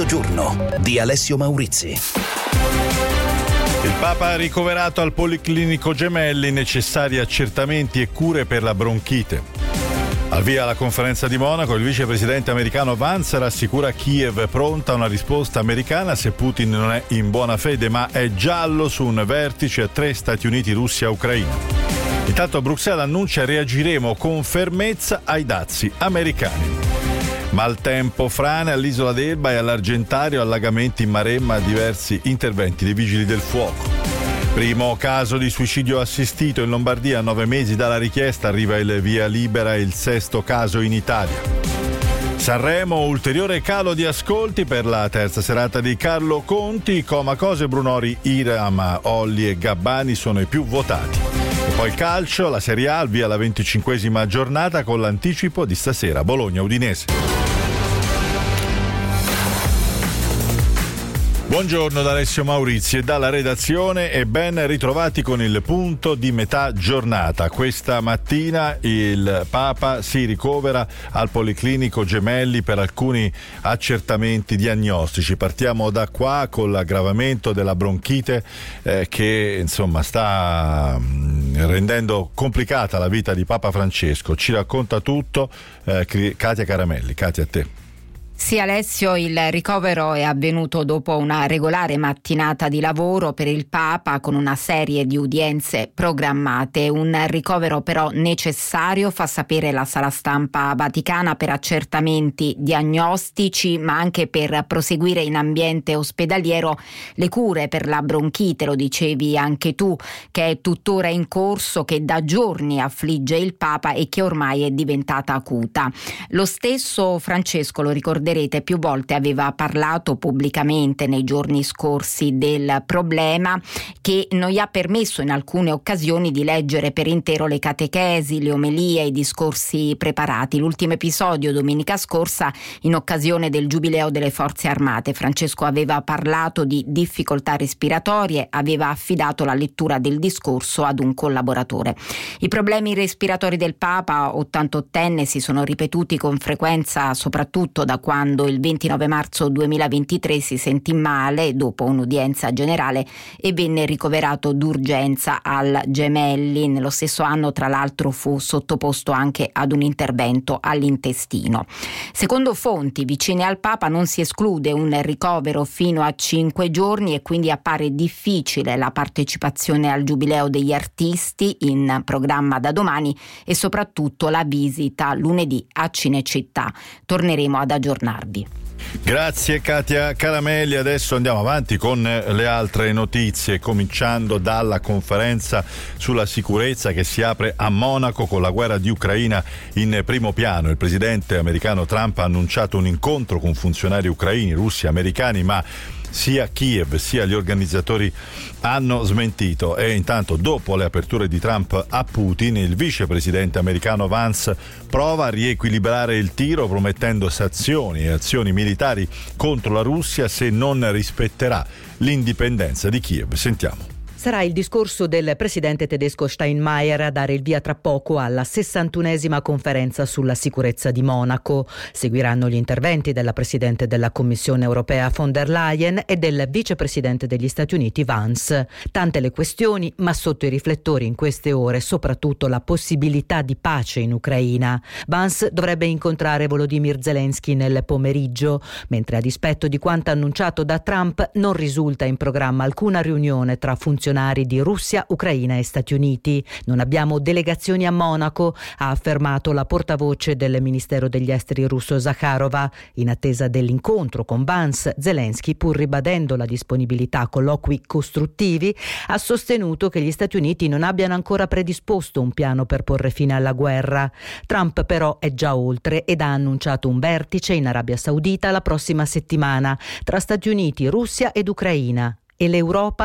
Mezzogiorno di Alessio Maurizi. Il Papa ricoverato al Policlinico Gemelli, necessari accertamenti e cure per la bronchite. Al via la conferenza di Monaco, il vicepresidente americano Vance rassicura Kiev pronta a una risposta americana se Putin non è in buona fede, ma è giallo su un vertice a 3 Stati Uniti, Russia, Ucraina. Intanto Bruxelles annuncia: reagiremo con fermezza ai dazi americani. Maltempo, frane all'isola d'Elba e all'Argentario, allagamenti in Maremma, diversi interventi dei vigili del fuoco. Primo caso di suicidio assistito in Lombardia a 9 mesi dalla richiesta, arriva il via libera, il 6° caso in Italia. Sanremo, ulteriore calo di ascolti per la terza serata di Carlo Conti, Comacose, Brunori, Hiram, Olli e Gabbani sono i più votati. E poi il calcio, la Serie A, al via la 25esima giornata con l'anticipo di stasera Bologna-Udinese. Buongiorno da Alessio Maurizi e dalla redazione e ben ritrovati con il punto di metà giornata. Questa mattina il Papa si ricovera al Policlinico Gemelli per alcuni accertamenti diagnostici. Partiamo da qua con l'aggravamento della bronchite che insomma sta rendendo complicata la vita di Papa Francesco. Ci racconta tutto Katia Caramelli. Katia, a te. Sì, Alessio, il ricovero è avvenuto dopo una regolare mattinata di lavoro per il Papa con una serie di udienze programmate. Un ricovero però necessario, fa sapere la sala stampa vaticana, per accertamenti diagnostici ma anche per proseguire in ambiente ospedaliero le cure per la bronchite, lo dicevi anche tu, che è tuttora in corso, che da giorni affligge il Papa e che ormai è diventata acuta. Lo stesso Francesco, lo ricorderete, più volte aveva parlato pubblicamente nei giorni scorsi del problema, che non gli ha permesso in alcune occasioni di leggere per intero le catechesi, le omelie, i discorsi preparati. L'ultimo episodio domenica scorsa, in occasione del Giubileo delle Forze Armate, Francesco aveva parlato di difficoltà respiratorie, aveva affidato la lettura del discorso ad un collaboratore. I problemi respiratori del Papa 88enne si sono ripetuti con frequenza, soprattutto da quando il 29 marzo 2023 si sentì male dopo un'udienza generale e venne ricoverato d'urgenza al Gemelli. Nello stesso anno, tra l'altro, fu sottoposto anche ad un intervento all'intestino. Secondo fonti vicine al Papa non si esclude un ricovero fino a 5 giorni e quindi appare difficile la partecipazione al Giubileo degli Artisti, in programma da domani, e soprattutto la visita lunedì a Cinecittà. Torneremo ad aggiornarvi. Grazie Katia Caramelli. Adesso andiamo avanti con le altre notizie, cominciando dalla conferenza sulla sicurezza che si apre a Monaco con la guerra di Ucraina in primo piano. Il presidente americano Trump ha annunciato un incontro con funzionari ucraini, russi, americani, ma sia Kiev sia gli organizzatori hanno smentito. E intanto, dopo le aperture di Trump a Putin, il vicepresidente americano Vance prova a riequilibrare il tiro promettendo sanzioni e azioni militari contro la Russia se non rispetterà l'indipendenza di Kiev. Sentiamo. Sarà il discorso del presidente tedesco Steinmeier a dare il via tra poco alla 61esima conferenza sulla sicurezza di Monaco. Seguiranno gli interventi della presidente della Commissione europea von der Leyen e del vicepresidente degli Stati Uniti Vance. Tante le questioni, ma sotto i riflettori in queste ore soprattutto la possibilità di pace in Ucraina. Vance dovrebbe incontrare Volodymyr Zelensky nel pomeriggio, mentre a dispetto di quanto annunciato da Trump non risulta in programma alcuna riunione tra funzionari di Russia, Ucraina e Stati Uniti. Non abbiamo delegazioni a Monaco, ha affermato la portavoce del Ministero degli Esteri russo Zakharova. In attesa dell'incontro con Vance, Zelensky, pur ribadendo la disponibilità a colloqui costruttivi, ha sostenuto che gli Stati Uniti non abbiano ancora predisposto un piano per porre fine alla guerra. Trump però è già oltre ed ha annunciato un vertice in Arabia Saudita la prossima settimana tra Stati Uniti, Russia ed Ucraina. E l'Europa?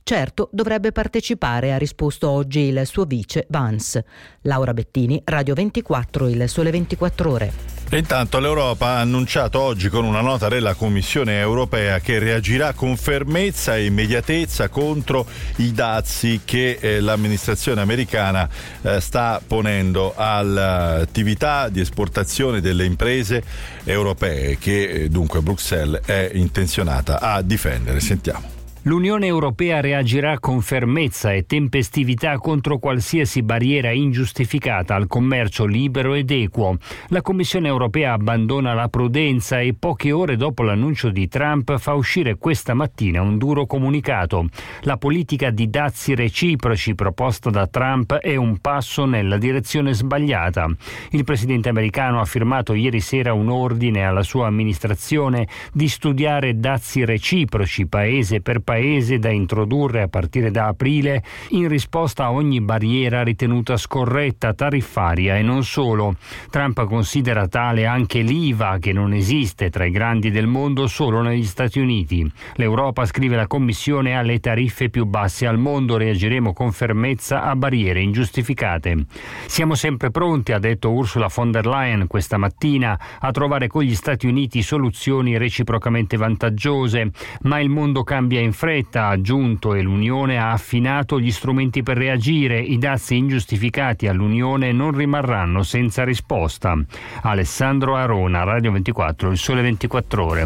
Certo, dovrebbe partecipare, ha risposto oggi il suo vice Vance. Laura Bettini, Radio 24, Il Sole 24 Ore. E intanto l'Europa ha annunciato oggi con una nota della Commissione europea che reagirà con fermezza e immediatezza contro i dazi che l'amministrazione americana sta ponendo all'attività di esportazione delle imprese europee che dunque Bruxelles è intenzionata a difendere. Sentiamo. L'Unione Europea reagirà con fermezza e tempestività contro qualsiasi barriera ingiustificata al commercio libero ed equo. La Commissione Europea abbandona la prudenza e poche ore dopo l'annuncio di Trump fa uscire questa mattina un duro comunicato. La politica di dazi reciproci proposta da Trump è un passo nella direzione sbagliata. Il presidente americano ha firmato ieri sera un ordine alla sua amministrazione di studiare dazi reciproci paese per paese da introdurre a partire da aprile in risposta a ogni barriera ritenuta scorretta, tariffaria e non solo. Trump considera tale anche l'IVA, che non esiste tra i grandi del mondo, solo negli Stati Uniti. L'Europa, scrive la Commissione, ha le tariffe più basse al mondo, reagiremo con fermezza a barriere ingiustificate. Siamo sempre pronti, ha detto Ursula von der Leyen questa mattina, a trovare con gli Stati Uniti soluzioni reciprocamente vantaggiose, ma il mondo cambia in fretta, ha aggiunto, e l'Unione ha affinato gli strumenti per reagire. I dazi ingiustificati all'Unione non rimarranno senza risposta. Alessandro Arona, Radio 24, Il Sole 24 Ore.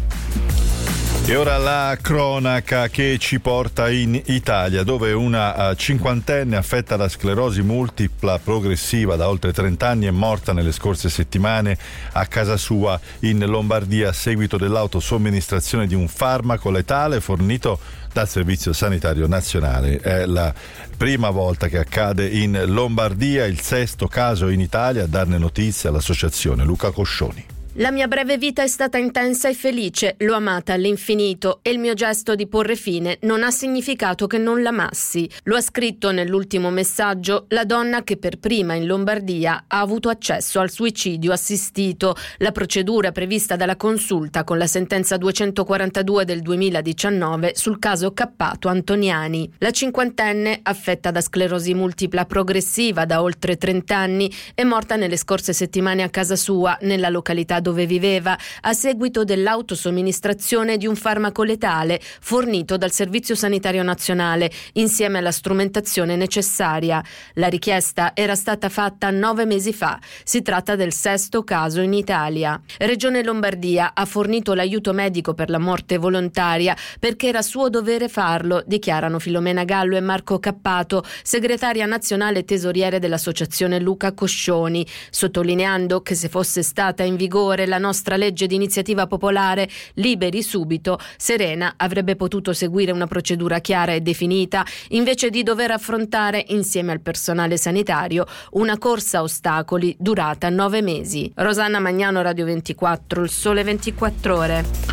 E ora la cronaca che ci porta in Italia, dove una cinquantenne affetta da sclerosi multipla progressiva da oltre 30 anni è morta nelle scorse settimane a casa sua in Lombardia a seguito dell'autosomministrazione di un farmaco letale fornito dal Servizio Sanitario Nazionale. È la prima volta che accade in Lombardia, il 6° caso in Italia. A darne notizie all'associazione Luca Coscioni. La mia breve vita è stata intensa e felice, l'ho amata all'infinito e il mio gesto di porre fine non ha significato che non l'amassi. Lo ha scritto nell'ultimo messaggio la donna che per prima in Lombardia ha avuto accesso al suicidio assistito, la procedura prevista dalla consulta con la sentenza 242 del 2019 sul caso Cappato Antoniani. La cinquantenne, affetta da sclerosi multipla progressiva da oltre 30 anni, è morta nelle scorse settimane a casa sua, nella località dove viveva, a seguito dell'autosomministrazione di un farmaco letale fornito dal Servizio Sanitario Nazionale insieme alla strumentazione necessaria. La richiesta era stata fatta 9 mesi fa. Si tratta del 6° caso in Italia. Regione Lombardia ha fornito l'aiuto medico per la morte volontaria perché era suo dovere farlo, dichiarano Filomena Gallo e Marco Cappato, segretaria nazionale tesoriere dell'associazione Luca Coscioni, sottolineando che se fosse stata in vigore la nostra legge di iniziativa popolare Liberi Subito, Serena avrebbe potuto seguire una procedura chiara e definita invece di dover affrontare insieme al personale sanitario una corsa a ostacoli durata 9 mesi. Rosanna Magnano, Radio 24, Il Sole 24 Ore.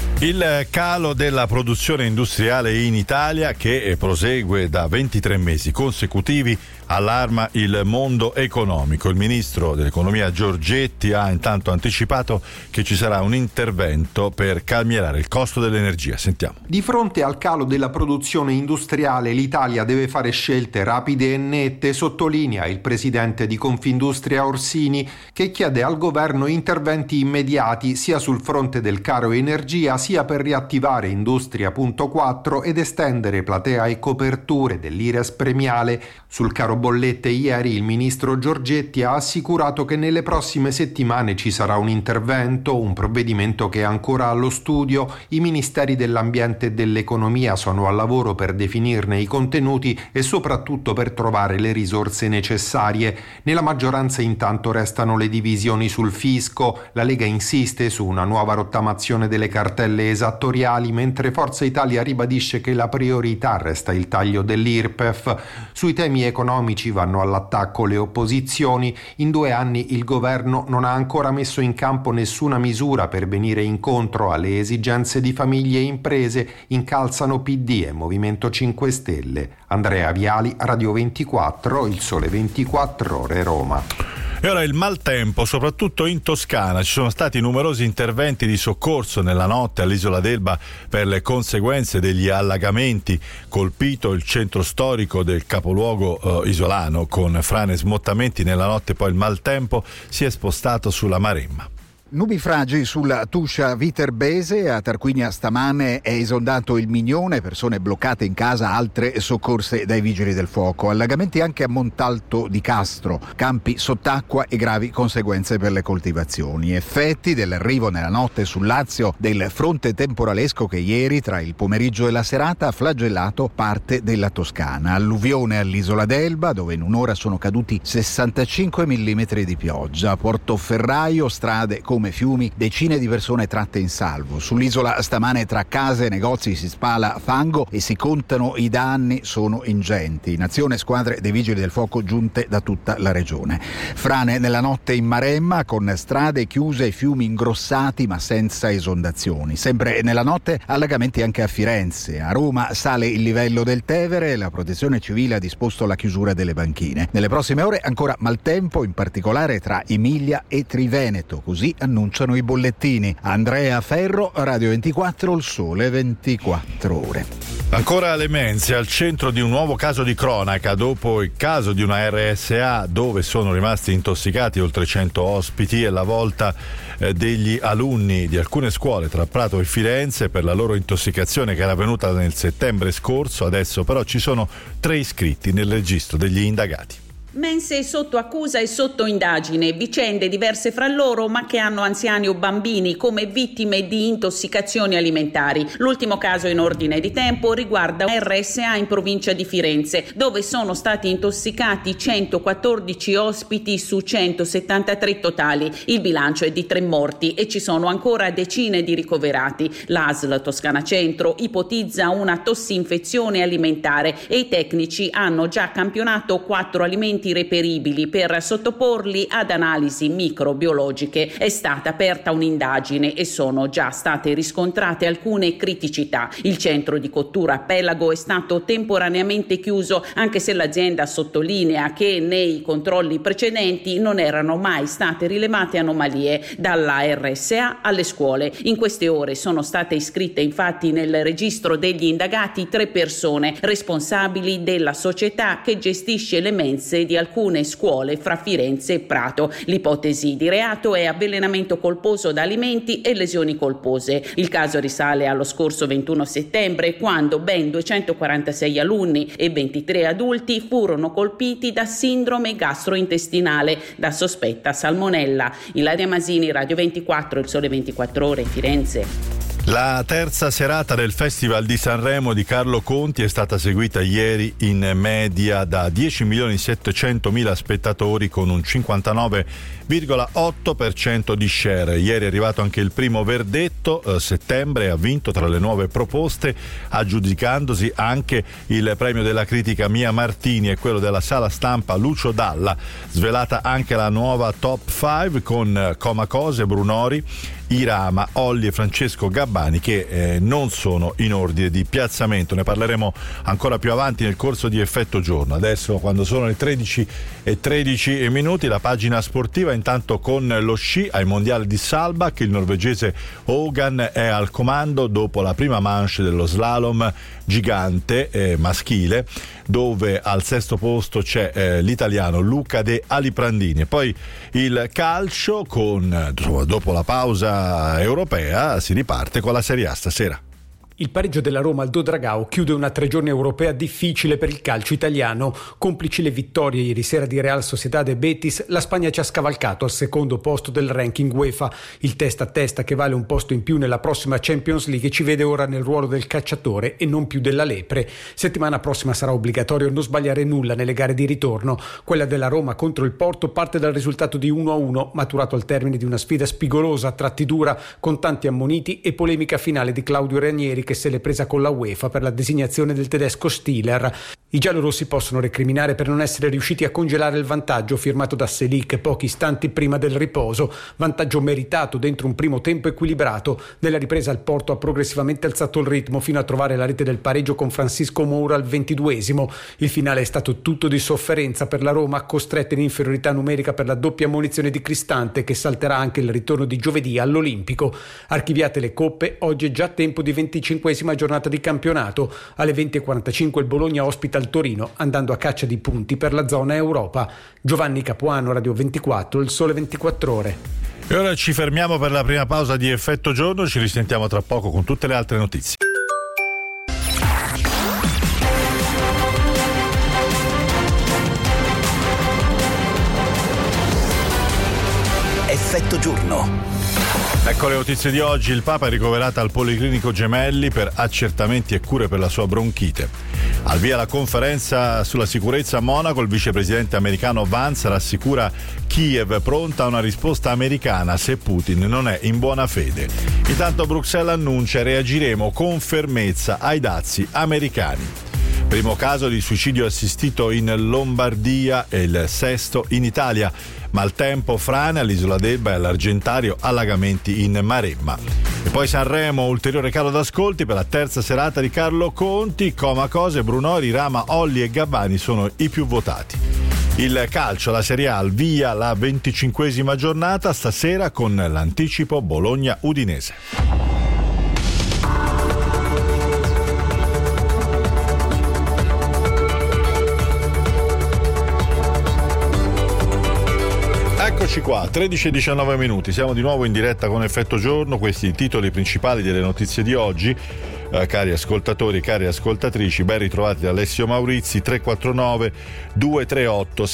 Il calo della produzione industriale in Italia, che prosegue da 23 mesi consecutivi, allarma il mondo economico. Il ministro dell'economia Giorgetti ha intanto anticipato che ci sarà un intervento per calmierare il costo dell'energia. Sentiamo. Di fronte al calo della produzione industriale, l'Italia deve fare scelte rapide e nette, sottolinea il presidente di Confindustria Orsini, che chiede al governo interventi immediati sia sul fronte del caro energia sia per riattivare Industria.4 ed estendere platea e coperture dell'Ires premiale. Sul caro bollette ieri il ministro Giorgetti ha assicurato che nelle prossime settimane ci sarà un intervento, un provvedimento che è ancora allo studio. I ministeri dell'ambiente e dell'economia sono al lavoro per definirne i contenuti e soprattutto per trovare le risorse necessarie. Nella maggioranza intanto restano le divisioni sul fisco. La Lega insiste su una nuova rottamazione delle cartelle esattoriali, mentre Forza Italia ribadisce che la priorità resta il taglio dell'IRPEF. Sui temi economici vanno all'attacco le opposizioni. In 2 anni il governo non ha ancora messo in campo nessuna misura per venire incontro alle esigenze di famiglie e imprese, incalzano PD e Movimento 5 Stelle. Andrea Viali, Radio 24, Il Sole 24 Ore, Roma. E ora il maltempo, soprattutto in Toscana. Ci sono stati numerosi interventi di soccorso nella notte all'Isola d'Elba per le conseguenze degli allagamenti, colpito il centro storico del capoluogo isolano con frane e smottamenti. Nella notte poi il maltempo si è spostato sulla Maremma. Nubifragi sulla Tuscia Viterbese, a Tarquinia stamane è esondato il Mignone, persone bloccate in casa, altre soccorse dai vigili del fuoco. Allagamenti anche a Montalto di Castro, campi sott'acqua e gravi conseguenze per le coltivazioni. Effetti dell'arrivo nella notte sul Lazio del fronte temporalesco che ieri, tra il pomeriggio e la serata, ha flagellato parte della Toscana. Alluvione all'Isola d'Elba, dove in un'ora sono caduti 65 mm di pioggia. Portoferraio, strade come fiumi, decine di persone tratte in salvo. Sull'isola stamane tra case e negozi si spala fango e si contano i danni, sono ingenti. In azione squadre dei vigili del fuoco giunte da tutta la regione. Frane nella notte in Maremma con strade chiuse e fiumi ingrossati ma senza esondazioni. Sempre nella notte allagamenti anche a Firenze. A Roma sale il livello del Tevere e la Protezione Civile ha disposto la chiusura delle banchine. Nelle prossime ore ancora maltempo, in particolare tra Emilia e Triveneto, così annunciano i bollettini. Andrea Ferro, Radio 24, il sole 24 ore. Ancora le mense al centro di un nuovo caso di cronaca dopo il caso di una RSA dove sono rimasti intossicati oltre 100 ospiti e la volta degli alunni di alcune scuole tra Prato e Firenze per la loro intossicazione che era avvenuta nel settembre scorso. Adesso però ci sono 3 iscritti nel registro degli indagati. Mense sotto accusa e sotto indagine, vicende diverse fra loro ma che hanno anziani o bambini come vittime di intossicazioni alimentari. L'ultimo caso in ordine di tempo riguarda un RSA in provincia di Firenze, dove sono stati intossicati 114 ospiti su 173 totali. Il bilancio è di 3 morti e ci sono ancora decine di ricoverati. L'ASL Toscana Centro ipotizza una tossinfezione alimentare e i tecnici hanno già campionato 4 alimenti reperibili per sottoporli ad analisi microbiologiche. È stata aperta un'indagine e sono già state riscontrate alcune criticità. Il centro di cottura Pelago è stato temporaneamente chiuso, anche se l'azienda sottolinea che nei controlli precedenti non erano mai state rilevate anomalie dalla RSA alle scuole. In queste ore sono state iscritte infatti nel registro degli indagati 3 persone responsabili della società che gestisce le mense di alcune scuole fra Firenze e Prato. L'ipotesi di reato è avvelenamento colposo da alimenti e lesioni colpose. Il caso risale allo scorso 21 settembre, quando ben 246 alunni e 23 adulti furono colpiti da sindrome gastrointestinale da sospetta salmonella. Ilaria Masini, Radio 24, il sole 24 ore, Firenze. La terza serata del Festival di Sanremo di Carlo Conti è stata seguita ieri in media da 10.700.000 spettatori con un 59,8% di share. Ieri è arrivato anche il primo verdetto, Settembre ha vinto tra le nuove proposte, aggiudicandosi anche il premio della critica Mia Martini e quello della sala stampa Lucio Dalla. Svelata anche la nuova top 5 con Comacose, Brunori, Irama, Olli e Francesco Gabbani che non sono in ordine di piazzamento. Ne parleremo ancora più avanti nel corso di Effetto Giorno. Adesso, quando sono le 13:13 la pagina sportiva, intanto con lo sci ai mondiali di Saalbach, il norvegese Hogan è al comando dopo la prima manche dello slalom gigante maschile, dove al 6° posto c'è l'italiano Luca De Aliprandini. E poi il calcio dopo la pausa europea si riparte con la Serie A stasera. Il pareggio della Roma al Do Dragao chiude una 3 giorni europea difficile per il calcio italiano. Complici le vittorie ieri sera di Real Sociedad e Betis, la Spagna ci ha scavalcato al 2° posto del ranking UEFA. Il testa a testa, che vale un posto in più nella prossima Champions League, ci vede ora nel ruolo del cacciatore e non più della lepre. Settimana prossima sarà obbligatorio non sbagliare nulla nelle gare di ritorno. Quella della Roma contro il Porto parte dal risultato di 1-1, maturato al termine di una sfida spigolosa a tratti dura, con tanti ammoniti e polemica finale di Claudio Ranieri, che se l'è presa con la UEFA per la designazione del tedesco Stiller. I giallorossi possono recriminare per non essere riusciti a congelare il vantaggio firmato da Selic pochi istanti prima del riposo, vantaggio meritato dentro un primo tempo equilibrato. Nella ripresa il Porto ha progressivamente alzato il ritmo fino a trovare la rete del pareggio con Francisco Moura al 22esimo. Il finale è stato tutto di sofferenza per la Roma, costretta in inferiorità numerica per la doppia ammonizione di Cristante, che salterà anche il ritorno di giovedì all'Olimpico. Archiviate le coppe, oggi è già tempo di 25esima giornata di campionato. Alle 20:45 il Bologna ospita il Torino, andando a caccia di punti per la zona Europa. Giovanni Capuano, Radio 24, Il Sole 24 Ore. E ora ci fermiamo per la prima pausa di Effetto Giorno, ci risentiamo tra poco con tutte le altre notizie. Effetto Giorno. Ecco le notizie di oggi. Il Papa è ricoverato al Policlinico Gemelli per accertamenti e cure per la sua bronchite. Al via la conferenza sulla sicurezza a Monaco, il vicepresidente americano Vance rassicura Kiev pronta a una risposta americana se Putin non è in buona fede. Intanto Bruxelles annuncia: reagiremo con fermezza ai dazi americani. Primo caso di suicidio assistito in Lombardia e il sesto in Italia. Maltempo, frane all'Isola d'Elba e all'Argentario, allagamenti in Maremma. E poi Sanremo, ulteriore calo d'ascolti per la terza serata di Carlo Conti. Comacose, Brunori, Rama, Olli e Gabbani sono i più votati. Il calcio, la Serie A, al via la 25esima giornata, stasera con l'anticipo Bologna-Udinese. Eccoci qua, 13:19 minuti, siamo di nuovo in diretta con Effetto Giorno. Questi i titoli principali delle notizie di oggi. Cari ascoltatori, cari ascoltatrici, ben ritrovati da Alessio Maurizi. 349 238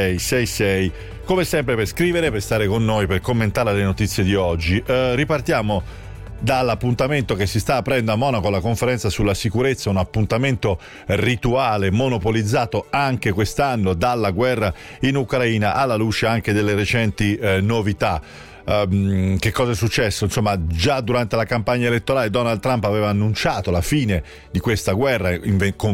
6666, come sempre per scrivere, per stare con noi, per commentare le notizie di oggi. Ripartiamo dall'appuntamento che si sta aprendo a Monaco, la conferenza sulla sicurezza, un appuntamento rituale monopolizzato anche quest'anno dalla guerra in Ucraina, alla luce anche delle recenti novità. Che cosa è successo? Insomma, già durante la campagna elettorale Donald Trump aveva annunciato la fine di questa guerra in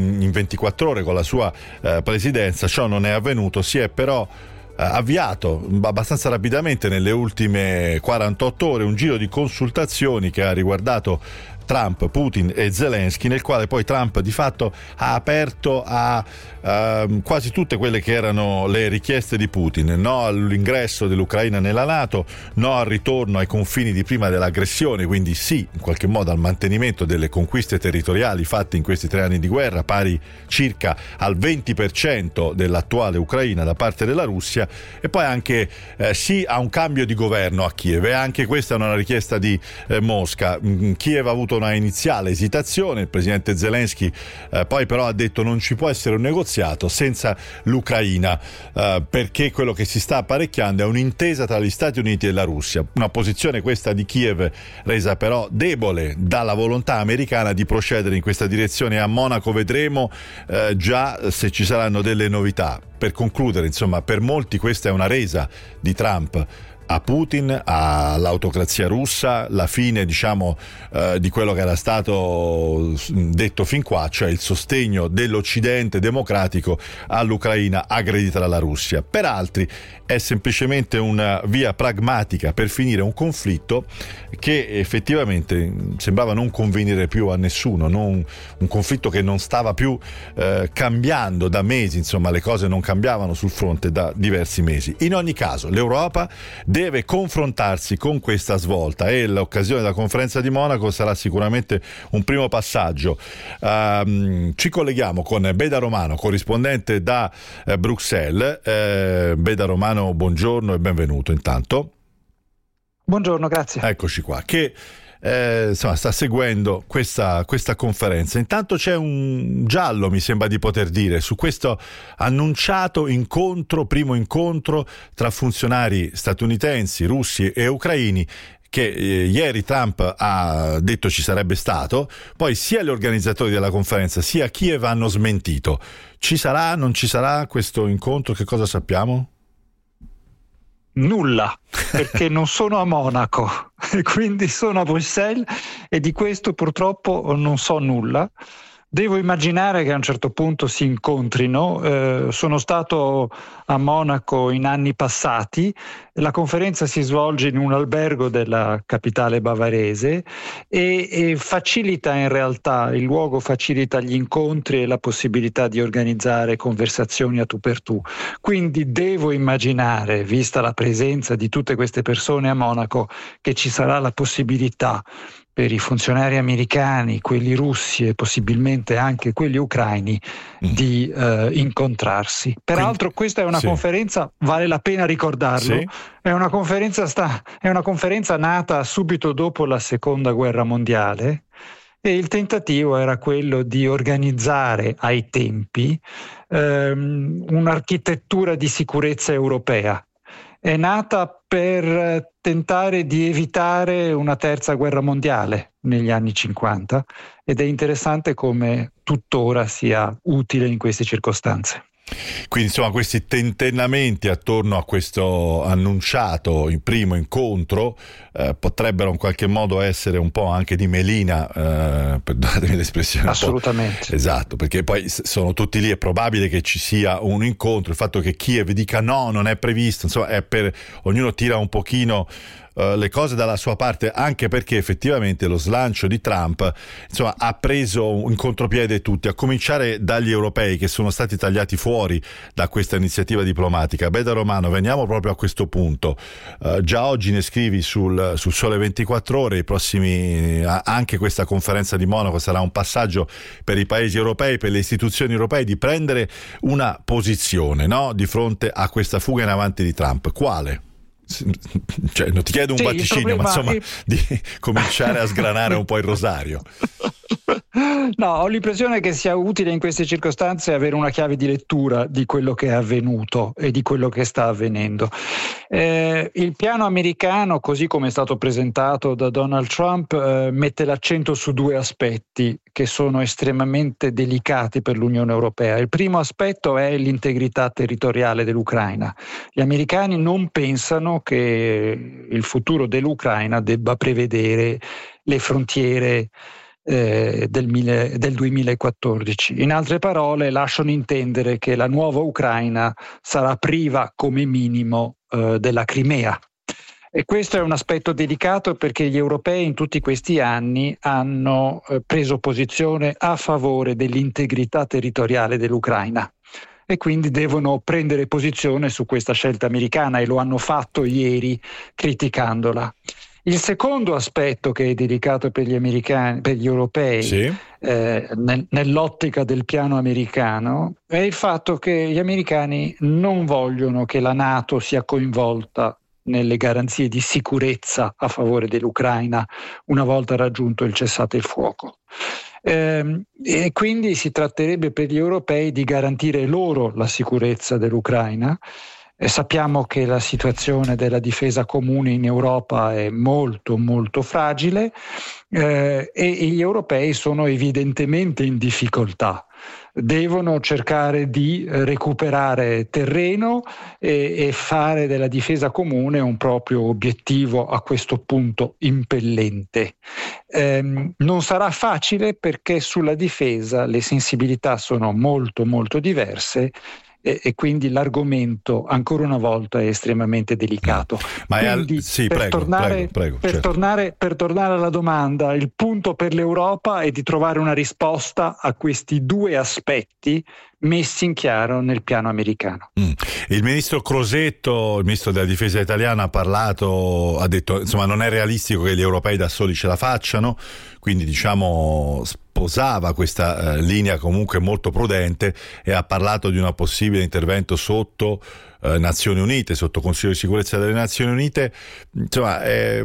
24 ore con la sua presidenza. Ciò non è avvenuto, si è però avviato abbastanza rapidamente nelle ultime 48 ore un giro di consultazioni che ha riguardato Trump, Putin e Zelensky, nel quale poi Trump di fatto ha aperto a quasi tutte quelle che erano le richieste di Putin: no all'ingresso dell'Ucraina nella NATO, no al ritorno ai confini di prima dell'aggressione, quindi sì in qualche modo al mantenimento delle conquiste territoriali fatte in questi 3 anni di guerra, pari circa al 20% dell'attuale Ucraina da parte della Russia, e poi anche sì a un cambio di governo a Kiev. E anche questa è una richiesta di Mosca. Kiev ha avuto una iniziale esitazione, il presidente Zelensky poi però ha detto non ci può essere un negoziato senza l'Ucraina, perché quello che si sta apparecchiando è un'intesa tra gli Stati Uniti e la Russia, una posizione questa di Kiev resa però debole dalla volontà americana di procedere in questa direzione. A Monaco vedremo già se ci saranno delle novità. Per concludere, insomma, per molti questa è una resa di Trump a Putin, all'autocrazia russa, la fine di quello che era stato detto fin qua, cioè il sostegno dell'Occidente democratico all'Ucraina aggredita dalla Russia. Per altri è semplicemente una via pragmatica per finire un conflitto che effettivamente sembrava non convenire più a nessuno, un conflitto che non stava più cambiando da mesi, insomma le cose non cambiavano sul fronte da diversi mesi. In ogni caso l'Europa deve confrontarsi con questa svolta e l'occasione della conferenza di Monaco sarà sicuramente un primo passaggio. Ci colleghiamo con Beda Romano, corrispondente da Bruxelles. Beda Romano, buongiorno e benvenuto intanto. Buongiorno, grazie. Eccoci qua, che sta seguendo questa conferenza. Intanto c'è un giallo, mi sembra di poter dire, su questo annunciato primo incontro tra funzionari statunitensi, russi e ucraini, che ieri Trump ha detto ci sarebbe stato, poi sia gli organizzatori della conferenza sia Kiev hanno smentito. Ci sarà, non ci sarà questo incontro? Che cosa sappiamo? Nulla, perché non sono a Monaco e quindi sono a Bruxelles e di questo purtroppo non so nulla. Devo immaginare che a un certo punto si incontrino. Sono stato a Monaco in anni passati, la conferenza si svolge in un albergo della capitale bavarese e facilita in realtà, il luogo facilita gli incontri e la possibilità di organizzare conversazioni a tu per tu. Quindi devo immaginare, vista la presenza di tutte queste persone a Monaco, che ci sarà la possibilità per i funzionari americani, quelli russi e possibilmente anche quelli ucraini di incontrarsi. Peraltro questa è una conferenza, vale la pena ricordarlo, è una conferenza nata subito dopo la Seconda Guerra Mondiale e il tentativo era quello di organizzare ai tempi un'architettura di sicurezza europea. È nata per tentare di evitare una terza guerra mondiale negli anni 50 ed è interessante come tuttora sia utile in queste circostanze. Quindi insomma questi tentennamenti attorno a questo annunciato in primo incontro potrebbero in qualche modo essere un po' anche di melina, perdonatemi l'espressione. Assolutamente. Esatto, perché poi sono tutti lì, è probabile che ci sia un incontro, il fatto che Kiev dica no, non è previsto, insomma è per ognuno tira un pochino le cose dalla sua parte, anche perché effettivamente lo slancio di Trump insomma ha preso in contropiede tutti, a cominciare dagli europei che sono stati tagliati fuori da questa iniziativa diplomatica. Beda Romano, veniamo proprio a questo punto. Già oggi ne scrivi sul Sole 24 Ore, i prossimi, anche questa conferenza di Monaco sarà un passaggio per i paesi europei, per le istituzioni europee, di prendere una posizione, no? Di fronte a questa fuga in avanti di Trump. Quale? Cioè, non ti chiedo un vaticinio, ma insomma di cominciare a sgranare un po' il rosario. No, ho l'impressione che sia utile in queste circostanze avere una chiave di lettura di quello che è avvenuto e di quello che sta avvenendo. Il piano americano, così come è stato presentato da Donald Trump, mette l'accento su due aspetti che sono estremamente delicati per l'Unione Europea. Il primo aspetto è l'integrità territoriale dell'Ucraina. Gli americani non pensano che il futuro dell'Ucraina debba prevedere le frontiere del 2014. In altre parole, lasciano intendere che la nuova Ucraina sarà priva come minimo della Crimea. E questo è un aspetto delicato perché gli europei in tutti questi anni hanno preso posizione a favore dell'integrità territoriale dell'Ucraina e quindi devono prendere posizione su questa scelta americana e lo hanno fatto ieri criticandola. Il secondo aspetto che è delicato per gli americani, per gli europei, nell'ottica del piano americano, è il fatto che gli americani non vogliono che la NATO sia coinvolta nelle garanzie di sicurezza a favore dell'Ucraina una volta raggiunto il cessate il fuoco. E quindi si tratterebbe per gli europei di garantire loro la sicurezza dell'Ucraina. Sappiamo che la situazione della difesa comune in Europa è molto molto fragile e gli europei sono evidentemente in difficoltà. Devono cercare di recuperare terreno e fare della difesa comune un proprio obiettivo a questo punto impellente. Non sarà facile perché sulla difesa le sensibilità sono molto molto diverse e quindi l'argomento ancora una volta è estremamente delicato. Ma quindi, per tornare alla domanda, il punto per l'Europa è di trovare una risposta a questi due aspetti messi in chiaro nel piano americano. Il ministro Crosetto, il ministro della difesa italiana, ha detto insomma non è realistico che gli europei da soli ce la facciano, quindi diciamo sposava questa linea comunque molto prudente e ha parlato di un possibile intervento sotto Nazioni Unite, sotto Consiglio di Sicurezza delle Nazioni Unite. Insomma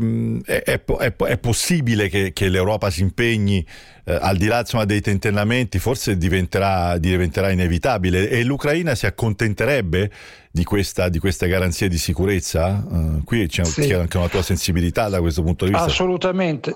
è possibile che l'Europa si impegni al di là insomma dei tentennamenti, forse diventerà inevitabile, e l'Ucraina si accontenterebbe di questa garanzia di sicurezza? Qui c'è anche una tua sensibilità da questo punto di vista. Assolutamente.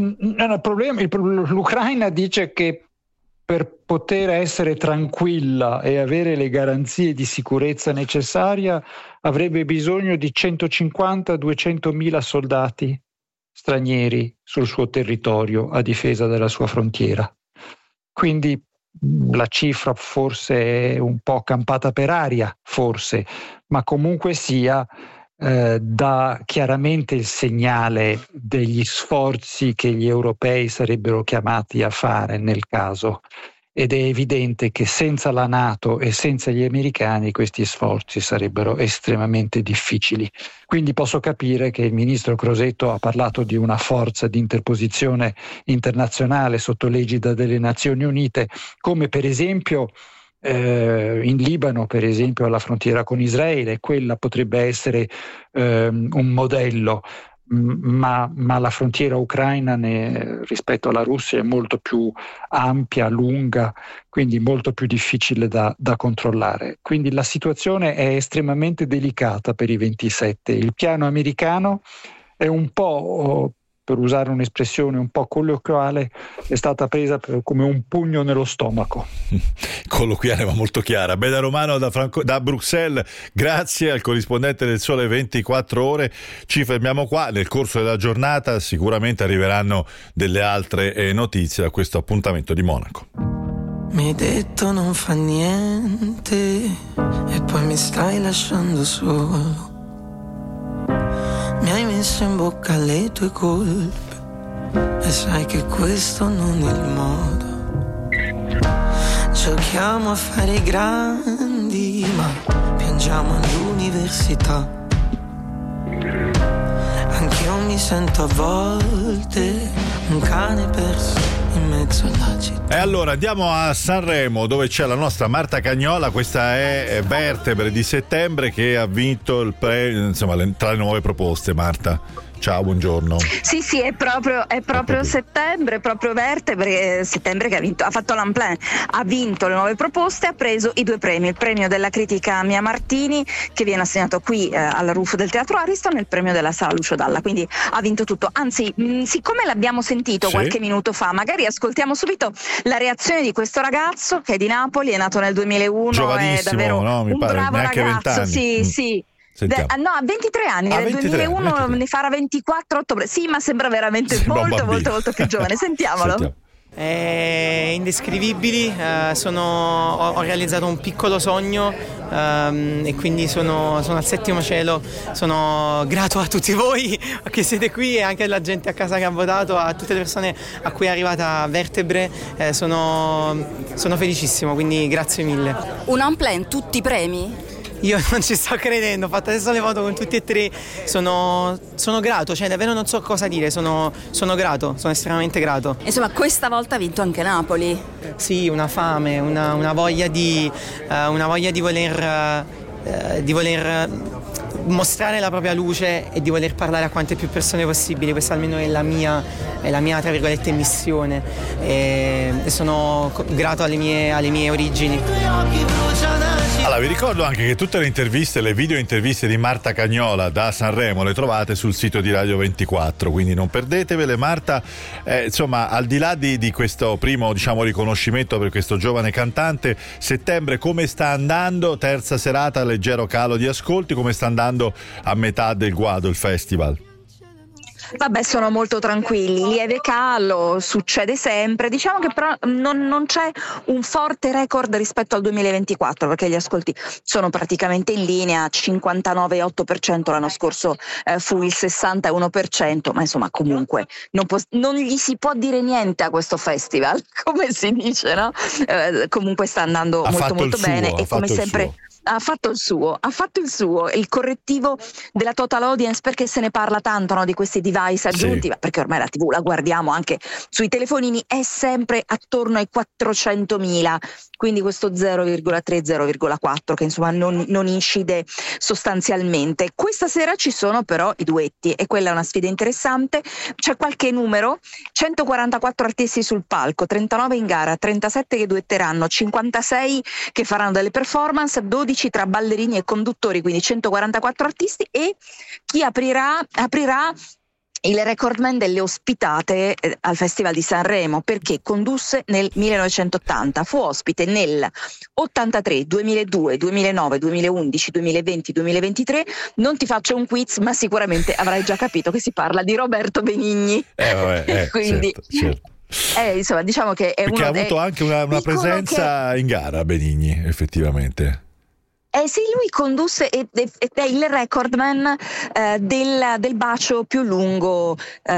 L'Ucraina dice che per poter essere tranquilla e avere le garanzie di sicurezza necessaria avrebbe bisogno di 150-200 mila soldati stranieri sul suo territorio a difesa della sua frontiera. quindi la cifra forse è un po' campata per aria, forse, ma comunque sia dà chiaramente il segnale degli sforzi che gli europei sarebbero chiamati a fare nel caso, ed è evidente che senza la NATO e senza gli americani questi sforzi sarebbero estremamente difficili. Quindi posso capire che il ministro Crosetto ha parlato di una forza di interposizione internazionale sotto l'egida delle Nazioni Unite, come per esempio in Libano, per esempio alla frontiera con Israele. Quella potrebbe essere un modello, ma la frontiera ucraina rispetto alla Russia è molto più ampia, lunga, quindi molto più difficile da controllare. Quindi la situazione è estremamente delicata per i 27. Il piano americano è un po', per usare un'espressione un po' colloquiale, è stata presa come un pugno nello stomaco. Colloquiale ma molto chiara. Beda Romano da Bruxelles, grazie al corrispondente del Sole 24 Ore. Ci fermiamo qua, nel corso della giornata sicuramente arriveranno delle altre notizie da questo appuntamento di Monaco. Mi hai detto non fa niente e poi mi stai lasciando solo. Mi hai messo in bocca le tue colpe e sai che questo non è il modo. Giochiamo a fare i grandi ma piangiamo all'università. Anch'io mi sento a volte un cane perso in mezzo alla città. E allora andiamo a Sanremo, dove c'è la nostra Marta Cagnola. Questa è Vertebre di settembre, che ha vinto il premio, insomma, tra le nuove proposte. Marta, ciao, buongiorno. Sì, è proprio settembre, proprio Vertebre, settembre che ha fatto l'Unplan, ha vinto le nuove proposte, ha preso i 2 premi, il premio della critica Mia Martini, che viene assegnato qui al Rufo del Teatro Ariston, e il premio della Sala Lucio Dalla, quindi ha vinto tutto. Anzi, siccome l'abbiamo sentito qualche minuto fa, magari ascoltiamo subito la reazione di questo ragazzo che è di Napoli, è nato nel 2001, giovanissimo, è davvero no? Mi un pare, bravo neanche ragazzo. 20 anni. Sì. Sentiamo. No, ha 23 anni, nel 2001 ne farà 24 a ottobre. Sì, ma sembra veramente molto più giovane. Sentiamolo. Indescrivibili, ho realizzato un piccolo sogno e quindi sono al settimo cielo. Sono grato a tutti voi che siete qui e anche alla gente a casa che ha votato, a tutte le persone a cui è arrivata Vertebre. Sono felicissimo, quindi grazie mille. Un Unplan, tutti i premi? Io non ci sto credendo, ho fatto adesso le foto con tutti e 3, sono grato, cioè davvero non so cosa dire, sono grato, sono estremamente grato. Insomma, questa volta ha vinto anche Napoli. Sì, una fame, una voglia di voler mostrare la propria luce e di voler parlare a quante più persone possibili. Questa almeno è la mia tra virgolette missione, e sono grato alle mie origini. Allora, vi ricordo anche che tutte le interviste, le video interviste di Marta Cagnola da Sanremo le trovate sul sito di Radio 24, quindi non perdetevele. Marta, insomma, al di là di questo primo, riconoscimento per questo giovane cantante, settembre come sta andando? Terza serata, leggero calo di ascolti, come sta andando a metà del guado il festival? Vabbè, sono molto tranquilli, lieve calo, succede sempre, diciamo che però non c'è un forte record rispetto al 2024, perché gli ascolti sono praticamente in linea, 59,8%, l'anno scorso fu il 61%, ma insomma comunque non gli si può dire niente a questo festival, come si dice, no? Comunque sta andando molto bene, e come sempre ha fatto il suo, il correttivo della total audience, perché se ne parla tanto, no, di questi device aggiunti, ma perché ormai la TV la guardiamo anche sui telefonini, è sempre attorno ai 400.000, quindi questo 0,3-0,4 che insomma non incide sostanzialmente. Questa sera ci sono però i duetti, e quella è una sfida interessante. C'è qualche numero: 144 artisti sul palco, 39 in gara, 37 che duetteranno, 56 che faranno delle performance, 12 tra ballerini e conduttori, quindi 144 artisti. E chi aprirà il recordman delle ospitate al Festival di Sanremo, perché condusse nel 1980, fu ospite nel 83, 2002, 2009, 2011, 2020, 2023. Non ti faccio un quiz, ma sicuramente avrai già capito che si parla di Roberto Benigni. Quindi certo. Insomma, diciamo che è perché uno, ha avuto anche una presenza in gara Benigni, effettivamente. Sì, lui condusse ed è il recordman del bacio più lungo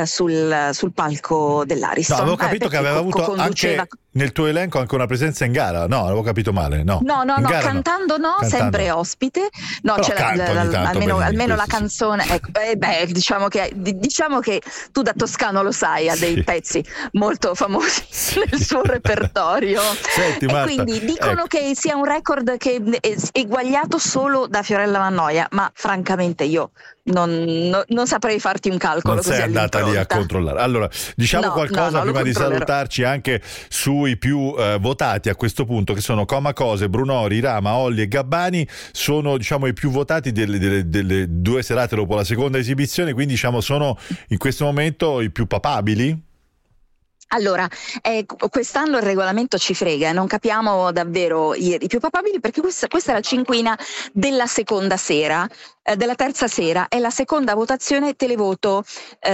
sul palco dell'Ariston. No, avevo capito che aveva avuto anche nel tuo elenco anche una presenza in gara. No, avevo capito male. No, cantando no, sempre ospite. No, però c'è almeno la canzone. Ecco, diciamo che tu da toscano lo sai, ha dei pezzi molto famosi nel suo repertorio. Senti, Marta, e quindi dicono che sia un record che è eguagliato solo da Fiorella Mannoia, ma francamente io non saprei farti un calcolo. Non così sei andata lì a controllare. Allora, diciamo qualcosa prima di salutarci anche sui più votati a questo punto, che sono Comacose, Brunori, Rama, Olli e Gabbani. Sono, diciamo, i più votati delle 2 serate dopo la seconda esibizione, quindi diciamo sono in questo momento i più papabili. Allora, quest'anno il regolamento ci frega, non capiamo davvero i più papabili, perché questa è la cinquina della seconda sera, della terza sera, è la seconda votazione televoto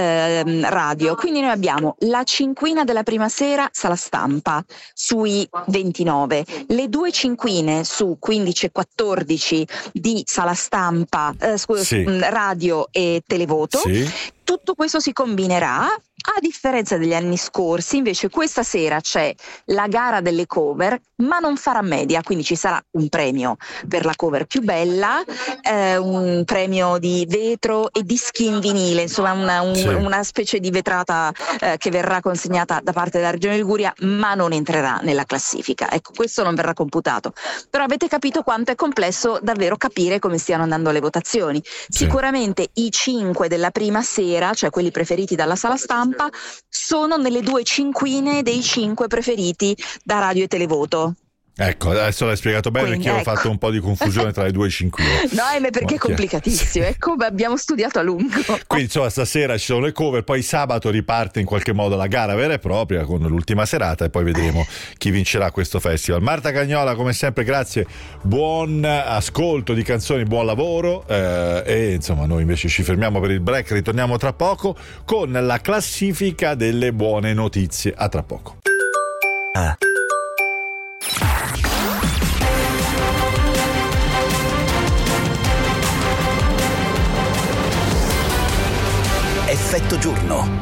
radio. Quindi noi abbiamo la cinquina della prima sera, Sala Stampa, sui 29, le 2 cinquine su 15 e 14 di Sala Stampa, radio e televoto. Sì. Tutto questo si combinerà. A differenza degli anni scorsi, invece questa sera c'è la gara delle cover, ma non farà media, quindi ci sarà un premio per la cover più bella, un premio di vetro e dischi in vinile, insomma una specie di vetrata che verrà consegnata da parte della Regione Liguria, ma non entrerà nella classifica. Ecco, questo non verrà computato. Però avete capito quanto è complesso davvero capire come stiano andando le votazioni. Sicuramente i 5 della prima sera, cioè quelli preferiti dalla Sala Stampa, sono nelle 2 cinquine dei 5 preferiti da radio e televoto. Ecco, adesso l'hai spiegato bene, quindi, perché ho fatto un po' di confusione tra le 2 cinquine. No, perché è complicatissimo, abbiamo studiato a lungo. Quindi insomma stasera ci sono le cover, poi sabato riparte in qualche modo la gara vera e propria con l'ultima serata e poi vedremo chi vincerà questo festival. Marta Cagnola, come sempre grazie, buon ascolto di canzoni, buon lavoro e insomma noi invece ci fermiamo per il break, ritorniamo tra poco con la classifica delle buone notizie. A tra poco. Effetto giorno.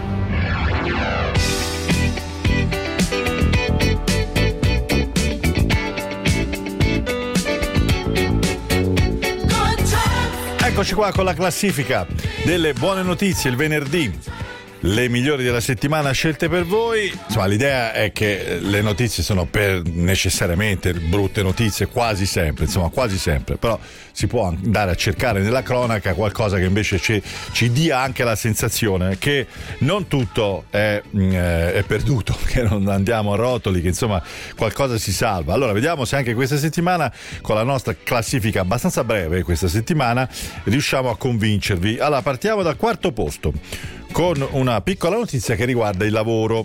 Eccoci qua con la classifica delle buone notizie il venerdì. Le migliori della settimana scelte per voi. Insomma, l'idea è che le notizie sono necessariamente brutte notizie, quasi sempre, però si può andare a cercare nella cronaca qualcosa che invece ci dia anche la sensazione che non tutto è perduto, che non andiamo a rotoli, che insomma qualcosa si salva. Allora vediamo se anche questa settimana, con la nostra classifica abbastanza breve questa settimana, riusciamo a convincervi. Allora partiamo dal 4° posto con una piccola notizia che riguarda il lavoro.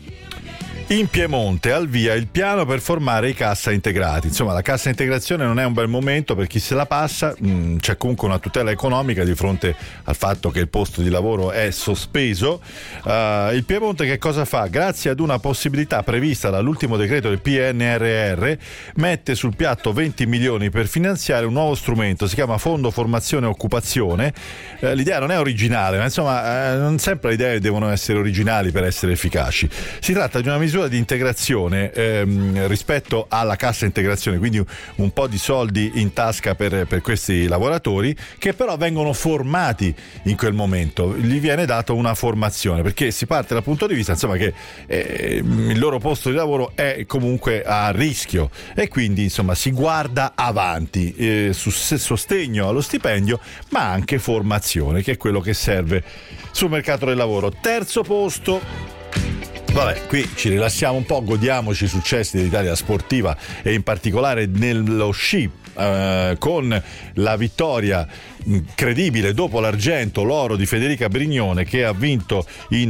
In Piemonte al via il piano per formare i cassa integrati. Insomma, la cassa integrazione non è un bel momento per chi se la passa, c'è comunque una tutela economica di fronte al fatto che il posto di lavoro è sospeso. Il Piemonte che cosa fa? Grazie ad una possibilità prevista dall'ultimo decreto del PNRR, mette sul piatto 20 milioni per finanziare un nuovo strumento, si chiama Fondo Formazione e Occupazione. L'idea non è originale, ma insomma non sempre le idee devono essere originali per essere efficaci. Si tratta di una misura di integrazione rispetto alla cassa integrazione, quindi un po' di soldi in tasca per questi lavoratori che però vengono formati in quel momento, gli viene data una formazione, perché si parte dal punto di vista insomma che il loro posto di lavoro è comunque a rischio e quindi insomma si guarda avanti su sostegno allo stipendio ma anche formazione, che è quello che serve sul mercato del lavoro. 3° posto. Vabbè, qui ci rilassiamo un po', godiamoci i successi dell'Italia sportiva e in particolare nello sci, con la vittoria incredibile dopo l'argento, l'oro di Federica Brignone, che ha vinto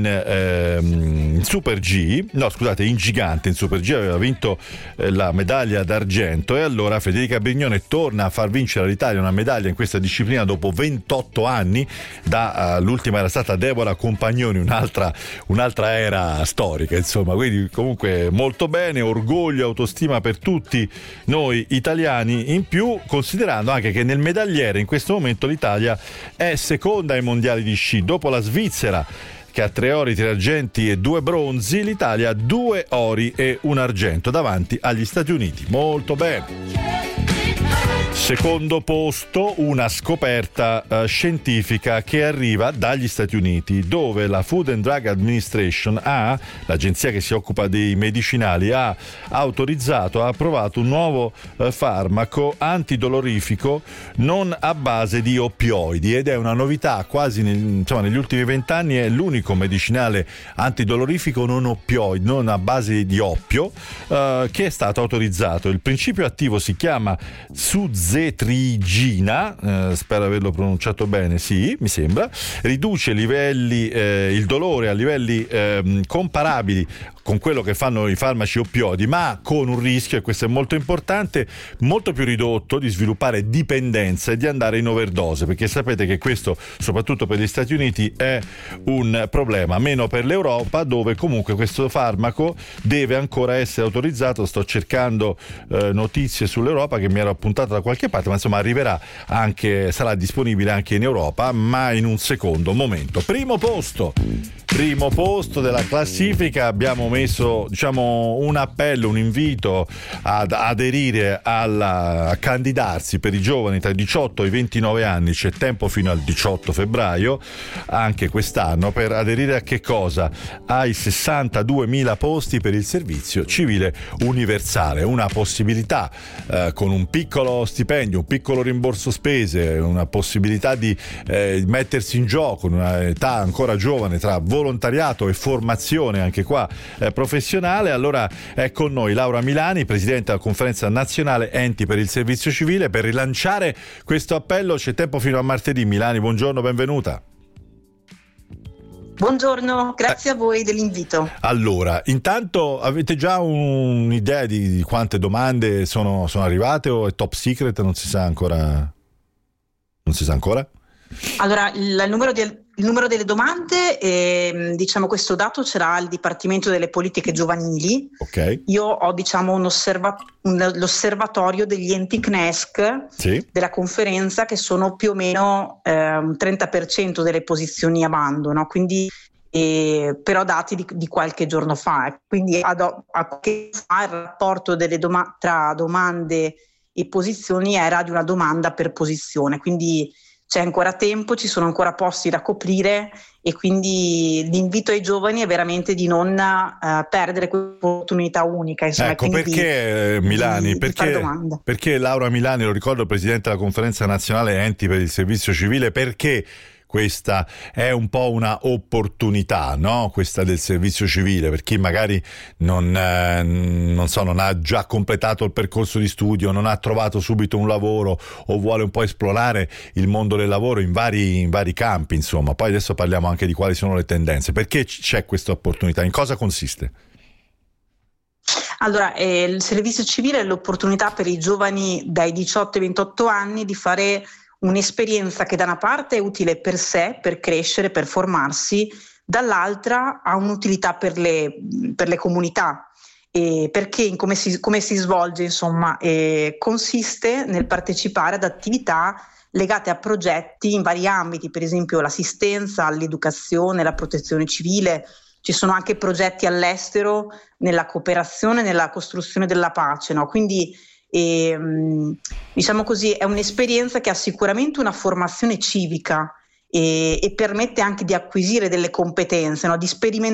in Super G, no scusate, in gigante, in Super G aveva vinto la medaglia d'argento, e allora Federica Brignone torna a far vincere all'Italia una medaglia in questa disciplina dopo 28 anni, l'ultima era stata Deborah Compagnoni, un'altra era storica. storica, insomma, quindi comunque molto bene, orgoglio, autostima per tutti noi italiani, in più considerando anche che nel medagliere in questo momento l'Italia è seconda ai mondiali di sci, dopo la Svizzera che ha 3 ori, 3 argenti e 2 bronzi, l'Italia ha 2 ori e 1 argento davanti agli Stati Uniti. Molto bene. Secondo posto, una scoperta scientifica che arriva dagli Stati Uniti, dove la Food and Drug Administration l'agenzia che si occupa dei medicinali, ha autorizzato, ha approvato un nuovo farmaco antidolorifico non a base di oppioidi, ed è una novità quasi negli ultimi 20 anni, è l'unico medicinale antidolorifico non oppioidi, non a base di oppio, che è stato autorizzato. Il principio attivo si chiama suzetrigina, spero averlo pronunciato bene, sì, mi sembra, riduce il dolore a livelli comparabili con quello che fanno i farmaci oppioidi, ma con un rischio, e questo è molto importante, molto più ridotto, di sviluppare dipendenza e di andare in overdose, perché sapete che questo, soprattutto per gli Stati Uniti, è un problema, meno per l'Europa, dove comunque questo farmaco deve ancora essere autorizzato. Sto cercando notizie sull'Europa, che mi ero appuntato da qualche parte, ma insomma arriverà anche, sarà disponibile anche in Europa, ma in un secondo momento. Primo posto della classifica, abbiamo messo un appello, un invito ad aderire a candidarsi per i giovani tra i 18 e i 29 anni, c'è tempo fino al 18 febbraio anche quest'anno, per aderire a che cosa? Ai 62.000 posti per il servizio civile universale, una possibilità con un piccolo stipendio, un piccolo rimborso spese, una possibilità di mettersi in gioco in una età ancora giovane tra volontariato e formazione anche qua professionale. Allora è con noi Laura Milani, presidente della Conferenza Nazionale Enti per il Servizio Civile, per rilanciare questo appello. C'è tempo fino a martedì. Milani, buongiorno, benvenuta. Buongiorno, grazie a voi dell'invito. Allora, intanto avete già un'idea di quante domande sono arrivate, o è top secret, non si sa ancora? Allora, il numero delle domande, questo dato ce l'ha il Dipartimento delle Politiche Giovanili. Okay. Io ho l'osservatorio degli enti CNESC, sì, della conferenza, che sono più o meno un 30% delle posizioni a bando, no? Quindi però dati di qualche giorno fa. Quindi a che fa il rapporto tra domande e posizioni era di una domanda per posizione, quindi c'è ancora tempo, ci sono ancora posti da coprire, e quindi l'invito ai giovani è veramente di non perdere quell'opportunità unica. Insomma, ecco perché Milani, perché Laura Milani, lo ricordo, presidente della Conferenza Nazionale Enti per il Servizio Civile, perché questa è un po' una opportunità, no? Questa del servizio civile, per chi magari non ha già completato il percorso di studio, non ha trovato subito un lavoro, o vuole un po' esplorare il mondo del lavoro in vari campi, insomma. Poi adesso parliamo anche di quali sono le tendenze. Perché c'è questa opportunità? In cosa consiste? Allora, il servizio civile è l'opportunità per i giovani dai 18 ai 28 anni di fare un'esperienza che da una parte è utile per sé, per crescere, per formarsi, dall'altra ha un'utilità per le comunità, perché come si svolge, insomma, consiste nel partecipare ad attività legate a progetti in vari ambiti, per esempio l'assistenza, l'educazione, la protezione civile. Ci sono anche progetti all'estero nella cooperazione, nella costruzione della pace, no? Quindi diciamo così, è un'esperienza che ha sicuramente una formazione civica e permette anche di acquisire delle competenze, no? Di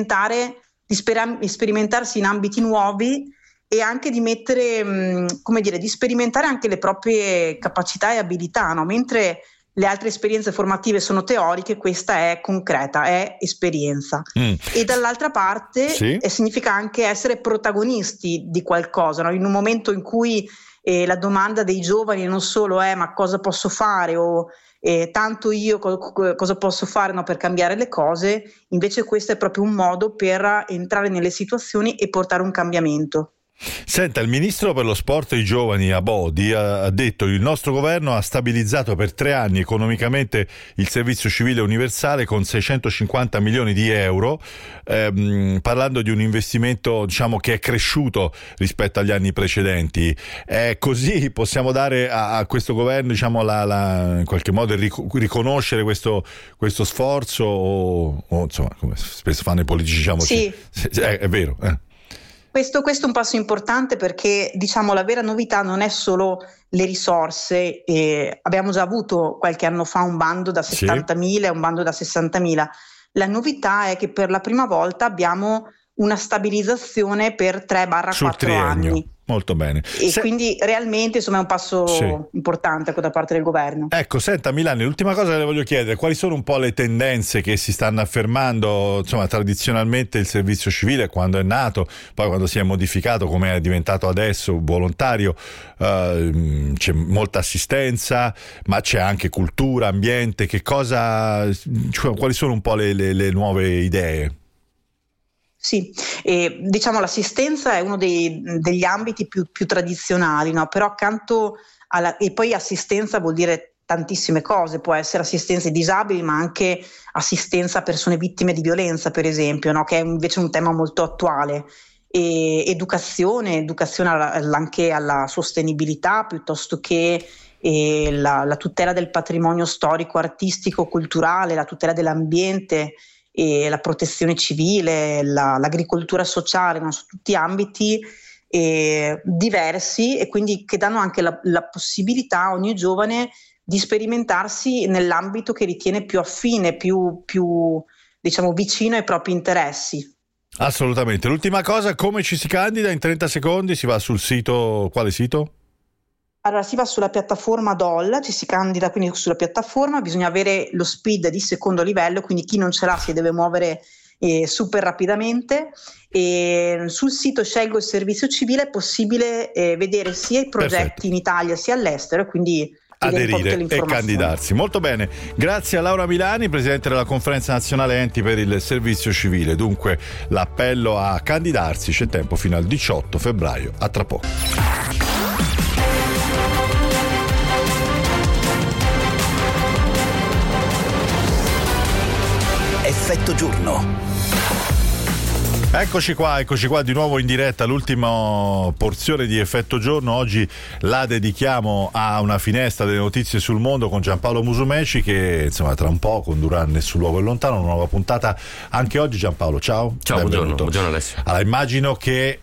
sperimentarsi in ambiti nuovi, e anche di di sperimentare anche le proprie capacità e abilità, no? Mentre le altre esperienze formative sono teoriche, questa è concreta, è esperienza. E dall'altra parte sì, significa anche essere protagonisti di qualcosa, no? In un momento in cui la domanda dei giovani non solo è ma cosa posso fare, o tanto io cosa posso fare, no, per cambiare le cose, invece questo è proprio un modo per entrare nelle situazioni e portare un cambiamento. Senta, il ministro per lo sport e i giovani Abodi ha detto: il nostro governo ha stabilizzato per 3 anni economicamente il servizio civile universale con 650 milioni di euro, parlando di un investimento, diciamo, che è cresciuto rispetto agli anni precedenti. Così possiamo dare a questo governo, diciamo, in qualche modo riconoscere questo sforzo, o insomma, come spesso fanno i politici, diciamo. Sì. È vero. Questo è un passo importante, perché, diciamo, la vera novità non è solo le risorse. Abbiamo già avuto qualche anno fa un bando da 70.000 e un bando da 60.000. La novità è che per la prima volta abbiamo una stabilizzazione per 3-4 anni. Molto bene. Quindi realmente, insomma, è un passo importante da parte del governo. Ecco, senta Milani, l'ultima cosa che le voglio chiedere: quali sono un po' le tendenze che si stanno affermando? Insomma, tradizionalmente il servizio civile, quando è nato, poi quando si è modificato, come è diventato adesso, volontario, c'è molta assistenza, ma c'è anche cultura, ambiente. Quali sono un po' le nuove idee? Sì, diciamo l'assistenza è uno degli ambiti più tradizionali, no? Però accanto e poi assistenza vuol dire tantissime cose, può essere assistenza ai disabili, ma anche assistenza a persone vittime di violenza, per esempio, no? Che è invece un tema molto attuale. E educazione anche alla sostenibilità, piuttosto che la tutela del patrimonio storico, artistico, culturale, la tutela dell'ambiente, e la protezione civile, l'agricoltura sociale, no? Sono tutti ambiti diversi, e quindi che danno anche la possibilità a ogni giovane di sperimentarsi nell'ambito che ritiene più affine, più diciamo vicino ai propri interessi. Assolutamente. L'ultima cosa: come ci si candida? In 30 secondi si va sul sito. Quale sito? Allora, si va sulla piattaforma DOL, ci si candida quindi sulla piattaforma, bisogna avere lo SPID di secondo livello, quindi chi non ce l'ha si deve muovere super rapidamente. E sul sito Scelgo il servizio civile è possibile vedere sia i progetti in Italia sia all'estero, quindi aderire e candidarsi. Molto bene, grazie a Laura Milani, presidente della Conferenza Nazionale Enti per il Servizio Civile. Dunque l'appello a candidarsi, c'è tempo fino al 18 febbraio. A tra poco. Effetto giorno. Eccoci qua di nuovo in diretta, l'ultima porzione di Effetto Giorno. Oggi la dedichiamo a una finestra delle notizie sul mondo con Giampaolo Musumeci, che insomma tra un po' condurrà Nessun luogo è lontano, una nuova puntata anche oggi. Giampaolo, ciao. Ciao, buongiorno Alessio. Allora, immagino che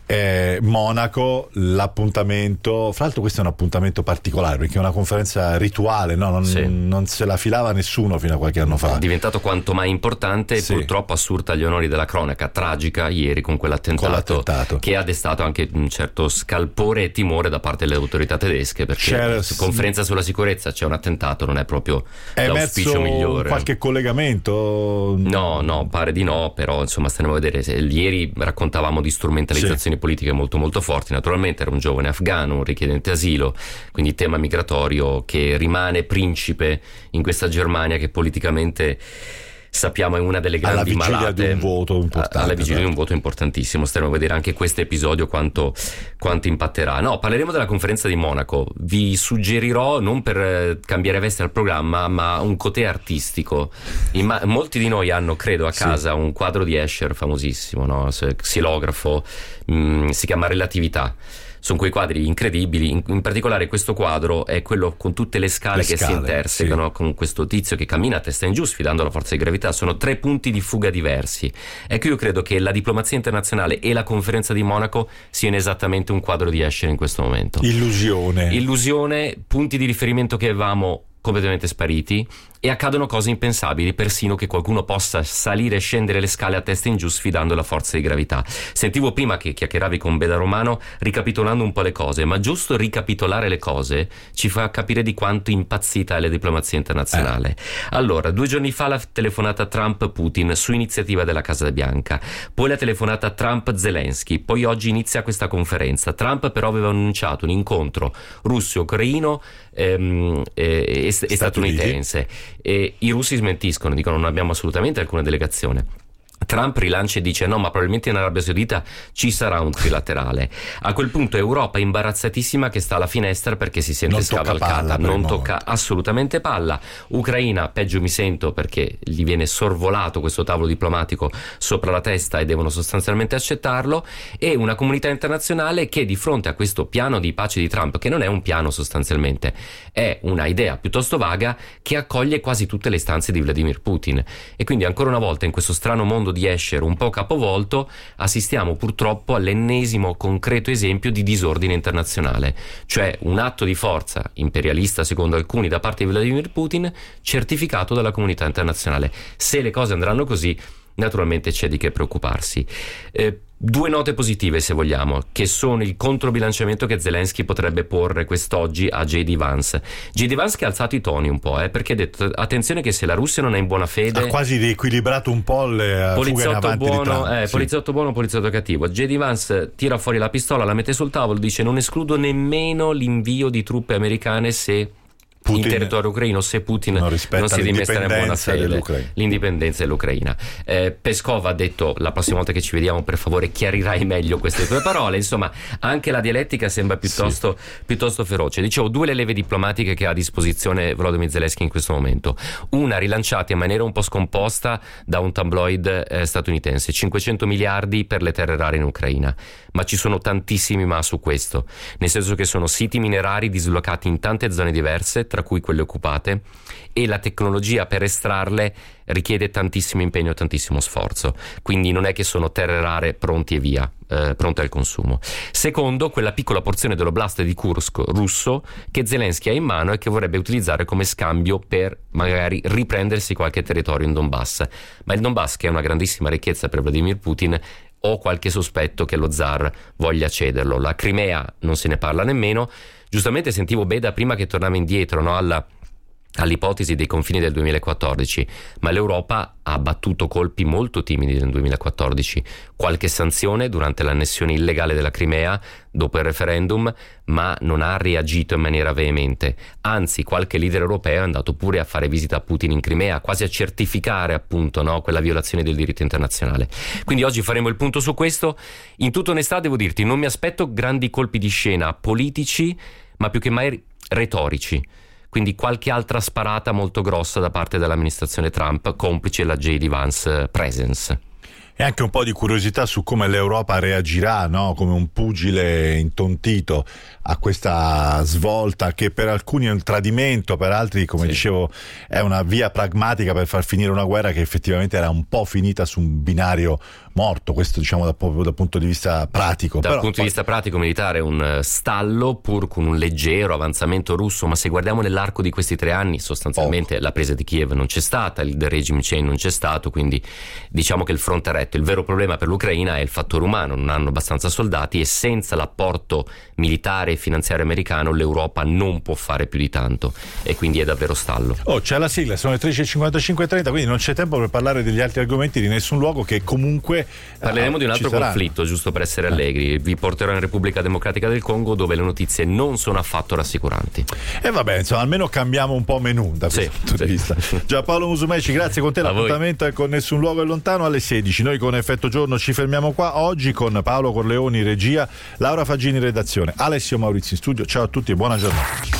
Monaco, l'appuntamento, fra l'altro questo è un appuntamento particolare perché è una conferenza rituale, no? Non se la filava nessuno fino a qualche anno fa. È diventato quanto mai importante e purtroppo assurda agli onori della cronaca tragica ieri con quell'attentato che ha destato anche un certo scalpore e timore da parte delle autorità tedesche, perché conferenza sulla sicurezza c'è un attentato, non è proprio l'auspicio migliore. Qualche collegamento? No, pare di no, però insomma staremo a vedere. Ieri raccontavamo di strumentalizzazioni politiche molto molto forti. Naturalmente era un giovane afghano, un richiedente asilo, quindi tema migratorio che rimane principe in questa Germania che politicamente sappiamo è una delle grandi malate, alla vigilia di un voto importante, alla vigilia di un voto importantissimo. Staremo a vedere anche questo episodio quanto impatterà. No, parleremo della conferenza di Monaco. Vi suggerirò, non per cambiare veste al programma, ma un cotè artistico. Molti di noi hanno, credo, a casa un quadro di Escher famosissimo, no? Xilografo, si chiama Relatività. Sono quei quadri incredibili, in particolare questo quadro è quello con tutte le scale che si intersecano, con questo tizio che cammina a testa in giù sfidando la forza di gravità. Sono 3 punti di fuga diversi. Ecco, io credo che la diplomazia internazionale e la conferenza di Monaco siano esattamente un quadro di Escher in questo momento. Illusione, punti di riferimento che avevamo completamente spariti, e accadono cose impensabili, persino che qualcuno possa salire e scendere le scale a testa in giù sfidando la forza di gravità. Sentivo prima che chiacchieravi con Beda Romano ricapitolando un po' le cose, ma giusto ricapitolare le cose ci fa capire di quanto impazzita è la diplomazia internazionale. Allora, 2 giorni fa la telefonata Trump-Putin su iniziativa della Casa Bianca, poi la telefonata Trump-Zelensky, poi oggi inizia questa conferenza. Trump però aveva annunciato un incontro russo-ucraino e statunitense. E i russi smentiscono, dicono non abbiamo assolutamente alcuna delegazione. Trump rilancia e dice no, ma probabilmente in Arabia Saudita ci sarà un trilaterale. A quel punto Europa imbarazzatissima che sta alla finestra perché si sente scavalcata, non tocca assolutamente palla. Ucraina, peggio mi sento, perché gli viene sorvolato questo tavolo diplomatico sopra la testa e devono sostanzialmente accettarlo, e una comunità internazionale che di fronte a questo piano di pace di Trump, che non è un piano sostanzialmente, è una idea piuttosto vaga che accoglie quasi tutte le istanze di Vladimir Putin. E quindi ancora una volta in questo strano mondo di Escher un po' capovolto assistiamo purtroppo all'ennesimo concreto esempio di disordine internazionale, cioè un atto di forza imperialista secondo alcuni da parte di Vladimir Putin certificato dalla comunità internazionale. Se le cose andranno così, naturalmente c'è di che preoccuparsi. Due note positive, se vogliamo, che sono il controbilanciamento che Zelensky potrebbe porre quest'oggi a J.D. Vance. J.D. Vance che ha alzato i toni un po', perché ha detto attenzione che se la Russia non è in buona fede, ha quasi riequilibrato un po' le fughe in avanti di Trump. Sì. Poliziotto buono, poliziotto cattivo. J.D. Vance tira fuori la pistola, la mette sul tavolo, dice non escludo nemmeno l'invio di truppe americane se Putin, in territorio ucraino, se Putin non si dimestra in buona fede l'indipendenza dell'Ucraina. Peskov ha detto la prossima volta che ci vediamo per favore chiarirai meglio queste tue parole. Insomma, anche la dialettica sembra piuttosto feroce. Dicevo, due le leve diplomatiche che ha a disposizione Volodymyr Zelensky in questo momento, una rilanciata in maniera un po' scomposta da un tabloid statunitense: 500 miliardi per le terre rare in Ucraina, ma ci sono tantissimi ma su questo, nel senso che sono siti minerari dislocati in tante zone diverse, tra cui quelle occupate, e la tecnologia per estrarle richiede tantissimo impegno e tantissimo sforzo, quindi non è che sono terre rare pronti e via, pronte al consumo. Secondo, quella piccola porzione dell'oblast di Kursk russo che Zelensky ha in mano e che vorrebbe utilizzare come scambio per magari riprendersi qualche territorio in Donbass, ma il Donbass, che è una grandissima ricchezza per Vladimir Putin, ho qualche sospetto che lo zar voglia cederlo. La Crimea non se ne parla nemmeno. Giustamente sentivo Beda prima che tornava indietro, no, all'ipotesi dei confini del 2014, ma l'Europa ha battuto colpi molto timidi nel 2014, qualche sanzione durante l'annessione illegale della Crimea dopo il referendum, ma non ha reagito in maniera veemente. Anzi, qualche leader europeo è andato pure a fare visita a Putin in Crimea, quasi a certificare appunto, no, quella violazione del diritto internazionale. Quindi oggi faremo il punto su questo. In tutta onestà devo dirti, non mi aspetto grandi colpi di scena politici, ma più che mai retorici. Quindi qualche altra sparata molto grossa da parte dell'amministrazione Trump, complice la J.D. Vance presence. E anche un po' di curiosità su come l'Europa reagirà, no? Come un pugile intontito a questa svolta che per alcuni è un tradimento, per altri, come dicevo, è una via pragmatica per far finire una guerra che effettivamente era un po' finita su un binario morto. Questo diciamo dal punto di vista pratico. Dal punto di vista pratico militare un stallo, pur con un leggero avanzamento russo, ma se guardiamo nell'arco di questi 3 anni sostanzialmente la presa di Kiev non c'è stata, il regime change non c'è stato, quindi diciamo che il fronte è retto. Il vero problema per l'Ucraina è il fattore umano, non hanno abbastanza soldati e senza l'apporto militare e finanziario americano l'Europa non può fare più di tanto e quindi è davvero stallo. C'è la sigla, sono le 13:55:30, quindi non c'è tempo per parlare degli altri argomenti di nessun luogo, che comunque parleremo di un altro conflitto, giusto per essere allegri. Vi porterò in Repubblica Democratica del Congo, dove le notizie non sono affatto rassicuranti. E vabbè, insomma, almeno cambiamo un po' menù da questo punto di vista. Gianpaolo Musumeci, grazie, con te l'appuntamento è con Nessun Luogo è Lontano alle 16. Noi con Effetto Giorno ci fermiamo qua oggi con Paolo Corleoni regia, Laura Faggini redazione, Alessio Maurizio in studio. Ciao a tutti e buona giornata.